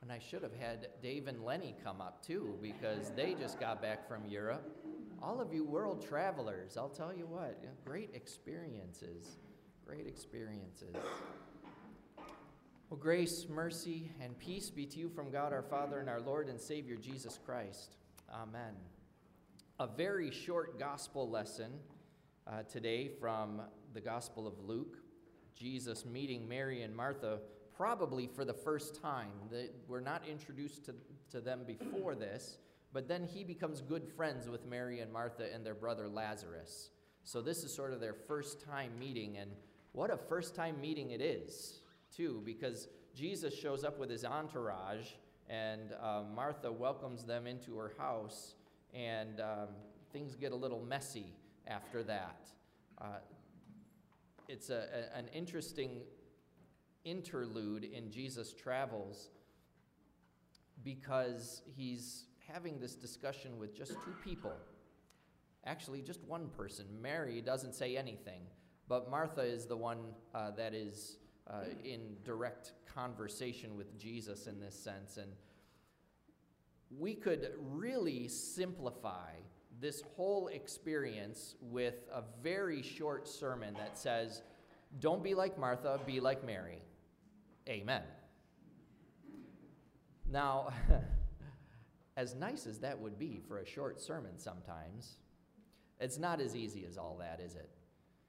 And I should have had Dave and Lenny come up too, because they just got back from Europe. All of you world travelers, I'll tell you what, great experiences. Great experiences. Well, grace, mercy, and peace be to you from God our Father and our Lord and Savior Jesus Christ. Amen. A very short gospel lesson today from the Gospel of Luke. Jesus meeting Mary and Martha probably for the first time. They were not introduced to them before this, but then he becomes good friends with Mary and Martha and their brother Lazarus. So this is sort of their first time meeting, and what a first time meeting it is, too, because Jesus shows up with his entourage, and Martha welcomes them into her house, and things get a little messy after that. It's an interesting interlude in Jesus' travels because he's having this discussion with just two people. Actually, just one person. Mary doesn't say anything, but Martha is the one that is in direct conversation with Jesus in this sense. And we could really simplify this whole experience with a very short sermon that says, don't be like Martha, be like Mary. Amen. Now, as nice as that would be for a short sermon sometimes, it's not as easy as all that, is it?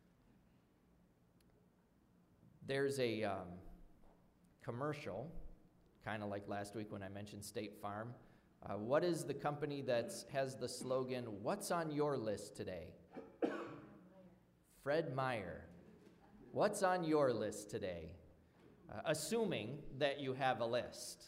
There's a commercial, kind of like last week when I mentioned State Farm. What is the company that has the slogan, "What's on your list today?" Fred Meyer. What's on your list today? Assuming that you have a list.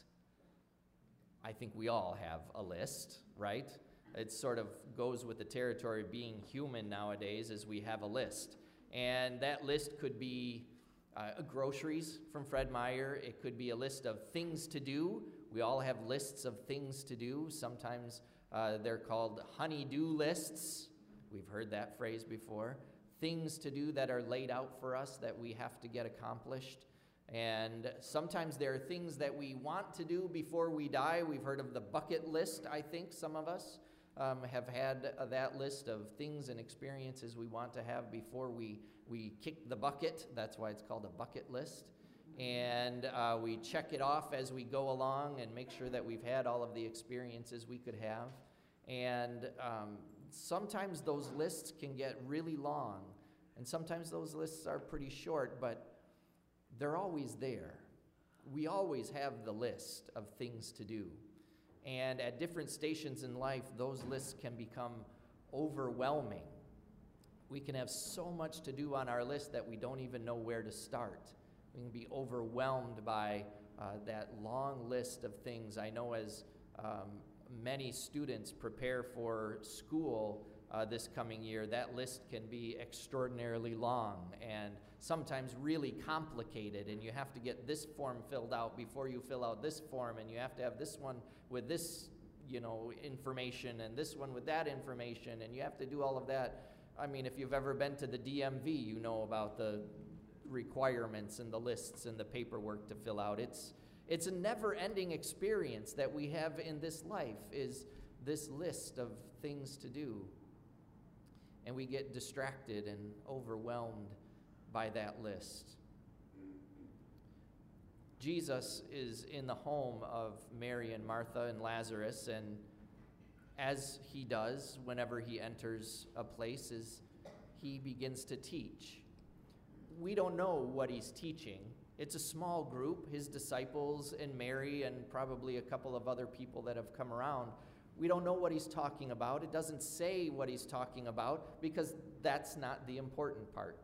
I think we all have a list, right? It sort of goes with the territory of being human nowadays, as we have a list. And that list could be groceries from Fred Meyer. It could be a list of things to do. We all have lists of things to do. Sometimes they're called honey-do lists. We've heard that phrase before. Things to do that are laid out for us that we have to get accomplished. And sometimes there are things that we want to do before we die. We've heard of the bucket list, I think some of us have had that list of things and experiences we want to have before we kick the bucket. That's why it's called a bucket list. And we check it off as we go along and make sure that we've had all of the experiences we could have. And sometimes those lists can get really long, and sometimes those lists are pretty short, but they're always there. We always have the list of things to do. And at different stations in life, those lists can become overwhelming. We can have so much to do on our list that we don't even know where to start. We can be overwhelmed by that long list of things. I know as many students prepare for school this coming year, that list can be extraordinarily long and sometimes really complicated, and you have to get this form filled out before you fill out this form, and you have to have this one with this, information, and this one with that information, and you have to do all of that. I mean, if you've ever been to the DMV, you know about the requirements and the lists and the paperwork to fill out. It's a never-ending experience that we have in this life, is this list of things to do. And we get distracted and overwhelmed by that list. Jesus is in the home of Mary and Martha and Lazarus, and as he does whenever he enters a place, is he begins to teach. We don't know what he's teaching. It's a small group, his disciples and Mary and probably a couple of other people that have come around. We don't know what he's talking about. It doesn't say what he's talking about because that's not the important part.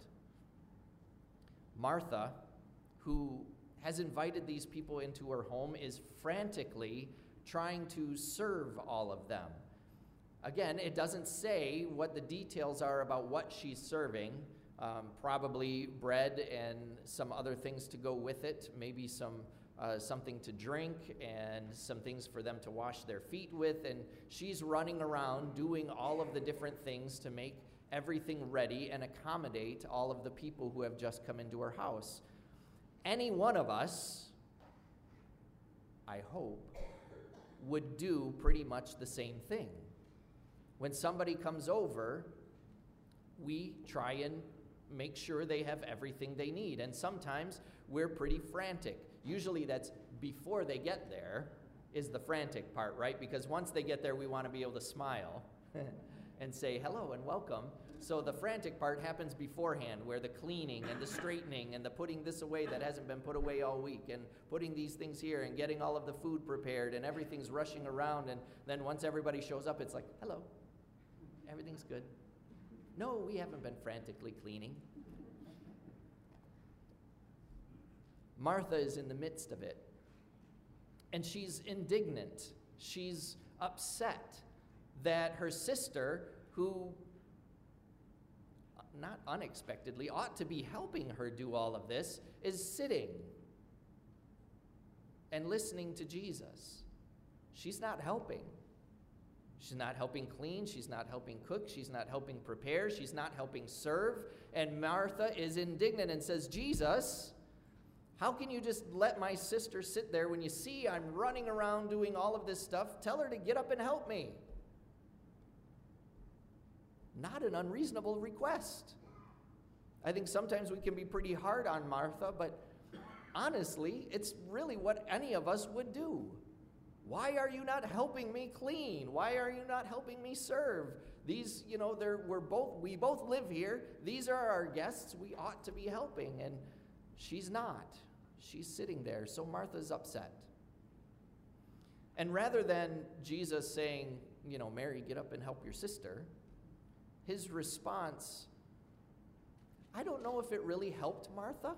Martha, who has invited these people into her home, is frantically trying to serve all of them. Again, it doesn't say what the details are about what she's serving. Probably bread and some other things to go with it, maybe something to drink and some things for them to wash their feet with, and she's running around doing all of the different things to make everything ready and accommodate all of the people who have just come into her house. Any one of us, I hope, would do pretty much the same thing. When somebody comes over, we try and make sure they have everything they need. And sometimes we're pretty frantic. Usually that's before they get there is the frantic part, right? Because once they get there, we want to be able to smile and say hello and welcome. So the frantic part happens beforehand, where the cleaning and the straightening and the putting this away that hasn't been put away all week, and putting these things here and getting all of the food prepared, and everything's rushing around. And then once everybody shows up, it's like, hello, everything's good. No, we haven't been frantically cleaning. Martha is in the midst of it, and she's indignant. She's upset that her sister, who not unexpectedly ought to be helping her do all of this, is sitting and listening to Jesus. She's not helping. She's not helping clean. She's not helping cook. She's not helping prepare. She's not helping serve. And Martha is indignant and says, Jesus, how can you just let my sister sit there when you see I'm running around doing all of this stuff? Tell her to get up and help me. Not an unreasonable request. I think sometimes we can be pretty hard on Martha, but honestly, it's really what any of us would do. Why are you not helping me clean? Why are you not helping me serve? These, we both live here. These are our guests. We ought to be helping, and she's not. She's sitting there, so Martha's upset. And rather than Jesus saying, Mary, get up and help your sister, his response, I don't know if it really helped Martha.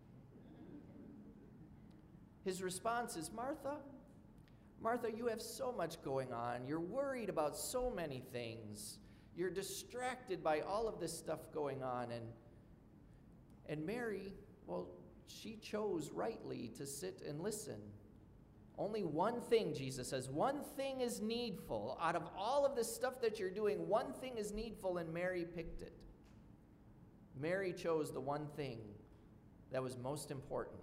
His response is, Martha, you have so much going on. You're worried about so many things. You're distracted by all of this stuff going on. And Mary, well, she chose rightly to sit and listen. Only one thing, Jesus says, one thing is needful. Out of all of this stuff that you're doing, one thing is needful, and Mary picked it. Mary chose the one thing that was most important.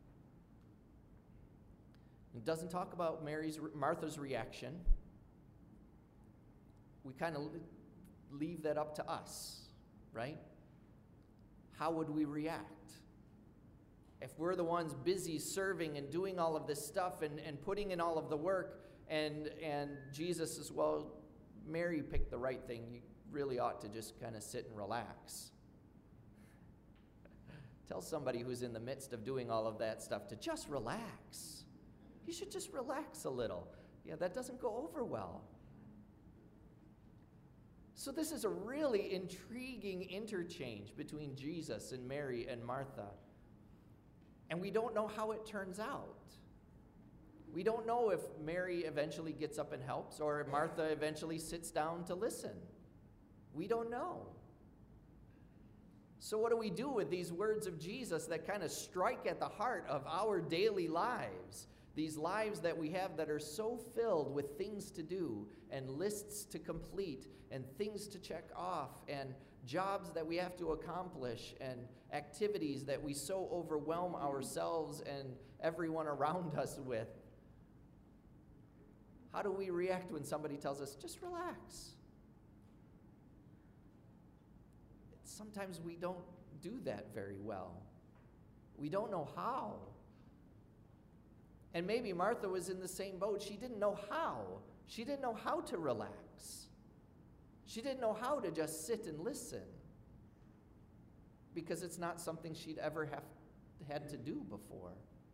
It doesn't talk about Martha's reaction. We kind of leave that up to us, right? How would we react? If we're the ones busy serving and doing all of this stuff and putting in all of the work, and Jesus says, well, Mary picked the right thing, you really ought to just kind of sit and relax. Tell somebody who's in the midst of doing all of that stuff to just relax. You should just relax a little. Yeah, that doesn't go over well. So this is a really intriguing interchange between Jesus and Mary and Martha. And we don't know how it turns out. We don't know if Mary eventually gets up and helps, or if Martha eventually sits down to listen. We don't know. So what do we do with these words of Jesus that kind of strike at the heart of our daily lives? These lives that we have that are so filled with things to do and lists to complete and things to check off and jobs that we have to accomplish and activities that we so overwhelm ourselves and everyone around us with. How do we react when somebody tells us, just relax? Sometimes we don't do that very well. We don't know how. And maybe Martha was in the same boat. She didn't know how. She didn't know how to relax. She didn't know how to just sit and listen, because it's not something she'd ever had to do before.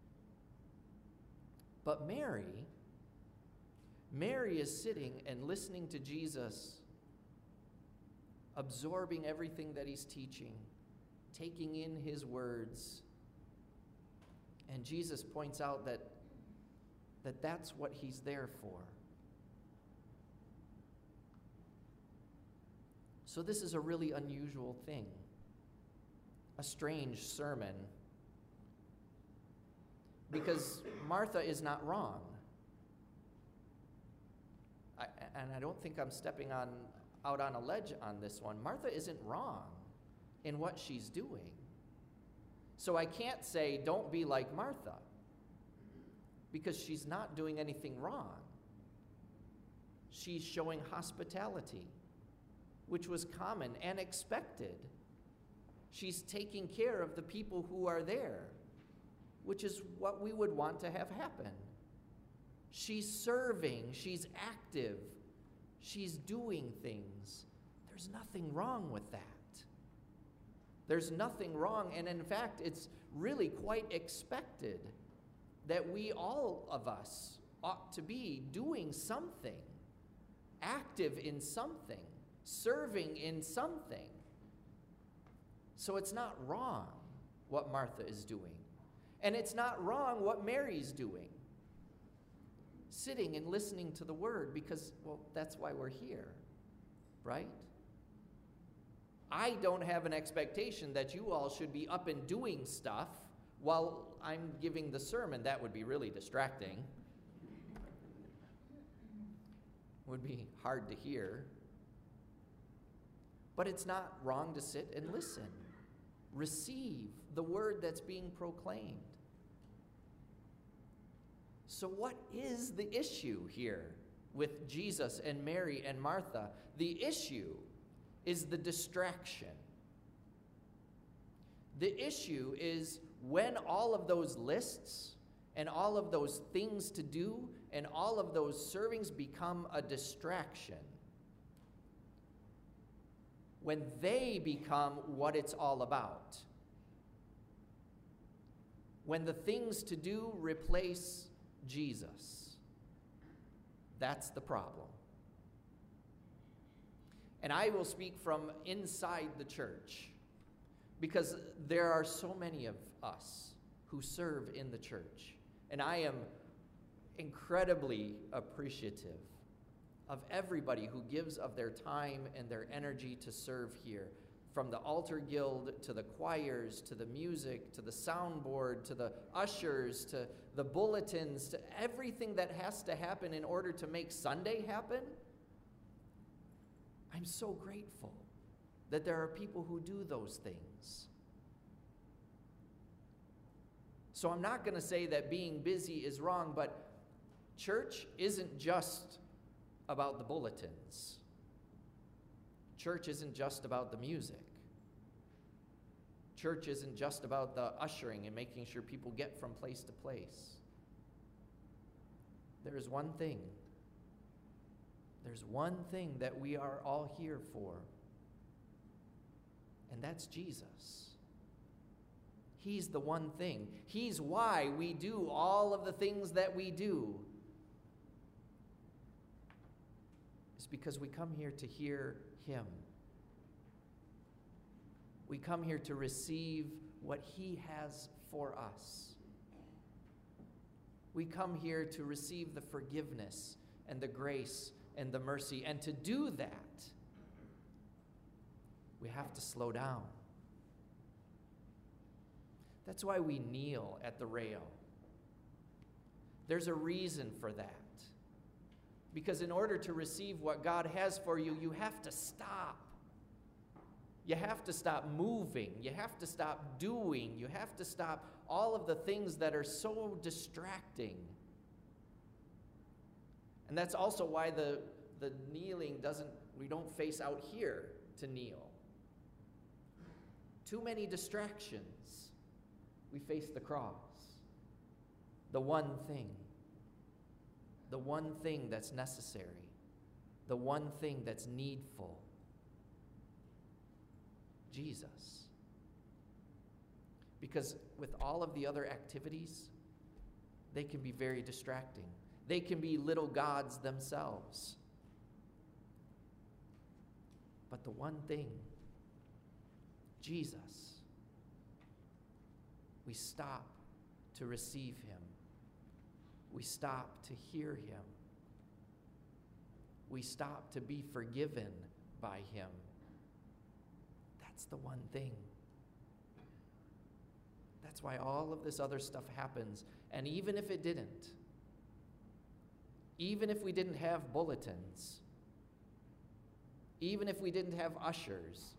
But Mary is sitting and listening to Jesus, absorbing everything that he's teaching, taking in his words. And Jesus points out that that's what he's there for. So this is a really unusual thing, a strange sermon, because Martha is not wrong. And I don't think I'm stepping out on a ledge on this one. Martha isn't wrong in what she's doing. So I can't say, don't be like Martha. because she's not doing anything wrong. She's showing hospitality, which was common and expected. She's taking care of the people who are there, which is what we would want to have happen. She's serving, she's active, she's doing things. There's nothing wrong with that. There's nothing wrong, and in fact, it's really quite expected that we, all of us, ought to be doing something, active in something, serving in something. So it's not wrong what Martha is doing. And it's not wrong what Mary's doing. Sitting and listening to the word because, well, that's why we're here, right? I don't have an expectation that you all should be up and doing stuff while I'm giving the sermon. That would be really distracting. Would be hard to hear. But it's not wrong to sit and listen. Receive the word that's being proclaimed. So what is the issue here with Jesus and Mary and Martha? The issue is the distraction. The issue is when all of those lists and all of those things to do and all of those servings become a distraction. When they become what it's all about. When the things to do replace Jesus. That's the problem. And I will speak from inside the church because there are so many of us who serve in the church. And I am incredibly appreciative of everybody who gives of their time and their energy to serve here. From the altar guild, to the choirs, to the music, to the soundboard, to the ushers, to the bulletins, to everything that has to happen in order to make Sunday happen. I'm so grateful that there are people who do those things. So I'm not going to say that being busy is wrong, but church isn't just about the bulletins. Church isn't just about the music. Church isn't just about the ushering and making sure people get from place to place. There is one thing. There's one thing that we are all here for, and that's Jesus. He's the one thing. He's why we do all of the things that we do. It's because we come here to hear Him. We come here to receive what He has for us. We come here to receive the forgiveness and the grace and the mercy. And to do that, we have to slow down. That's why we kneel at the rail. There's a reason for that. Because in order to receive what God has for you, you have to stop. You have to stop moving. You have to stop doing. You have to stop all of the things that are so distracting. And that's also why the kneeling we don't face out here to kneel. Too many distractions. We face the cross. The one thing. The one thing that's necessary. The one thing that's needful. Jesus. Because with all of the other activities, they can be very distracting. They can be little gods themselves. But the one thing, Jesus, we stop to receive Him. We stop to hear Him. We stop to be forgiven by Him. That's the one thing. That's why all of this other stuff happens. And even if it didn't, even if we didn't have bulletins, even if we didn't have ushers,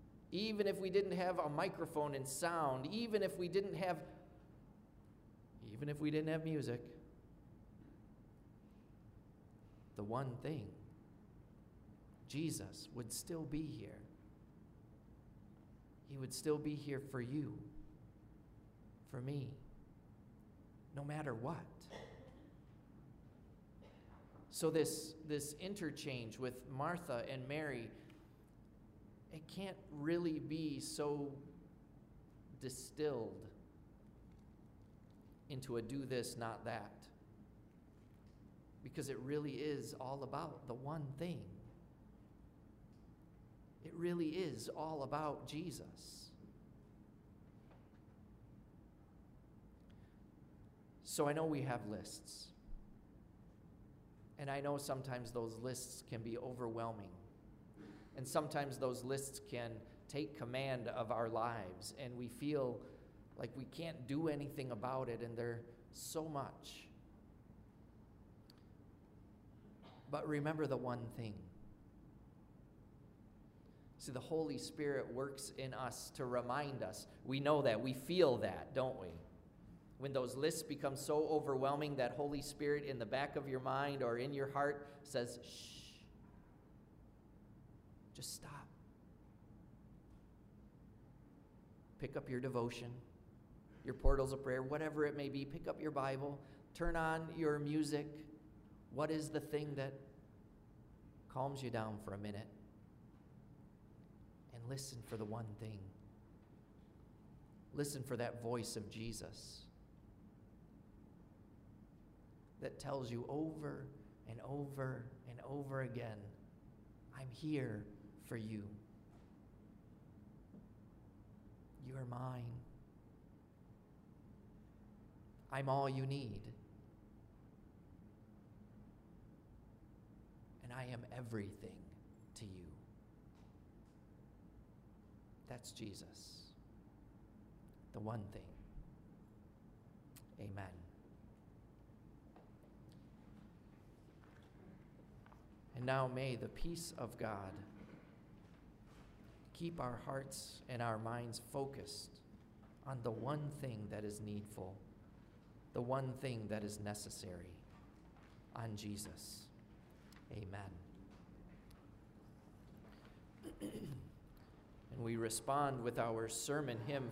even if we didn't have a microphone and sound, even if we didn't have even if we didn't have music, the one thing, Jesus would still be here. He would still be here for you, for me, no matter what. So this interchange with Martha and Mary, it can't really be so distilled into a do this, not that. Because it really is all about the one thing. It really is all about Jesus. So I know we have lists. And I know sometimes those lists can be overwhelming. And sometimes those lists can take command of our lives, and we feel like we can't do anything about it, and they're so much. But remember the one thing. See, the Holy Spirit works in us to remind us. We know that. We feel that, don't we? When those lists become so overwhelming, that Holy Spirit in the back of your mind or in your heart says, shh, just stop. Pick up your devotion, your portals of prayer, whatever it may be. Pick up your Bible, turn on your music. What is the thing that calms you down for a minute? And listen for the one thing. Listen for that voice of Jesus that tells you over and over and over again, I'm here for you. You're mine. I'm all you need. And I am everything to you. That's Jesus. The one thing. Amen. And now may the peace of God keep our hearts and our minds focused on the one thing that is needful, the one thing that is necessary, on Jesus. Amen. And we respond with our sermon hymn,